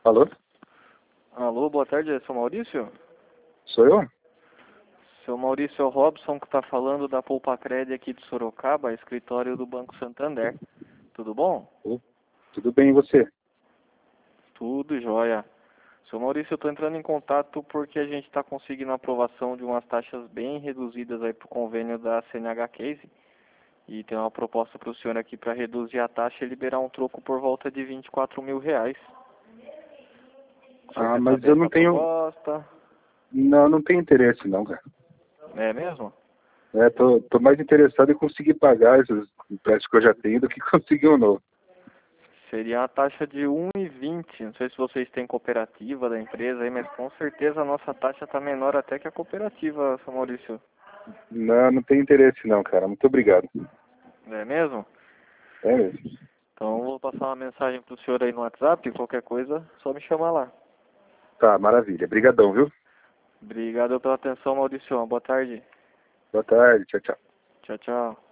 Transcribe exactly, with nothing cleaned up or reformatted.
Alô? Alô, boa tarde, é seu Maurício? Sou eu? Seu Maurício é o Robson que está falando da Poupa-Cred aqui de Sorocaba, escritório do Banco Santander. Tudo bom? Oh, tudo bem, e você? Tudo jóia. Seu Maurício, eu estou entrando em contato porque a gente está conseguindo a aprovação de umas taxas bem reduzidas aí para o convênio da C N H Case. E tem uma proposta para o senhor aqui para reduzir a taxa e liberar um troco por volta de vinte e quatro mil reais. O senhor Ah, quer mas saber eu não essa tenho... proposta? Não, não tenho interesse não, cara. É mesmo? É, tô, tô mais interessado em conseguir pagar esses empréstimos que eu já tenho do que conseguir um novo. Seria uma taxa de um e vinte. Não sei se vocês têm cooperativa da empresa aí, mas com certeza a nossa taxa está menor até que a cooperativa, seu Maurício. Não, não tenho interesse não, cara. Muito obrigado. Não é mesmo? É mesmo. Então eu vou passar uma mensagem pro senhor aí no WhatsApp, qualquer coisa, só me chamar lá. Tá, maravilha. Obrigadão, viu? Obrigado pela atenção, Maurício. Boa tarde. Boa tarde. Tchau, tchau. Tchau, tchau.